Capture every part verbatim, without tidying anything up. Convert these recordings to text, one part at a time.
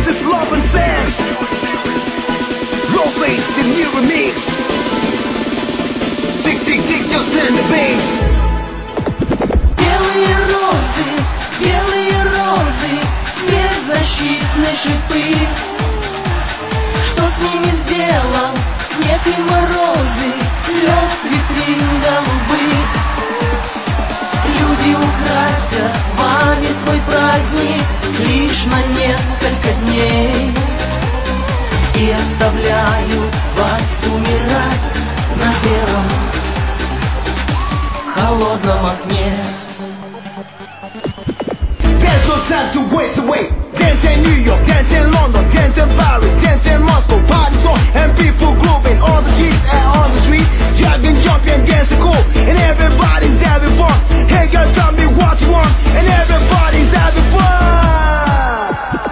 kisses, love and sex. Roleplay, the new remix. Tick, tick, tick, just turn the bass. Белые розы, белые розы, беззащитны шипы. Что с ними сделал снег и морозы, лед с витрин голубых? Люди украсят вами свой праздник лишь на несколько дней и оставляют вас умирать на белом холодном окне. There's no time to waste away. Dance in New York, dance in London, dance in Paris, dance in Moscow. Parties on and people grooving on the streets and on the street, jogging, jumping, dancing cool, and everybody's having fun. Hey girl, tell me what you want, and everybody's having fun.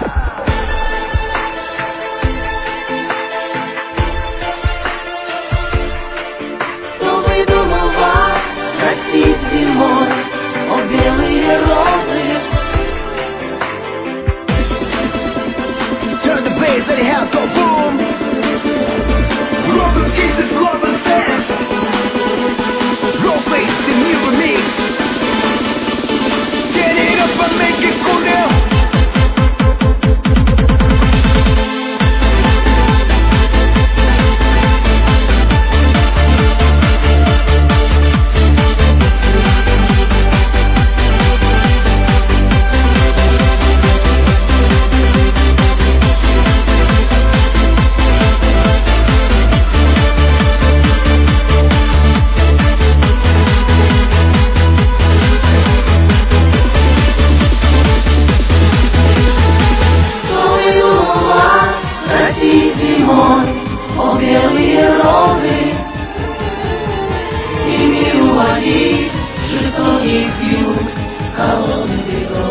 Кто выдумал вас красить зимой, о белые розы? Turn the bass, let it have go boom. Love and kisses, love and sex. Roleplay, the new remix. Get it up and make it cool now. О белые розы, ими уводить жестоких юг холодных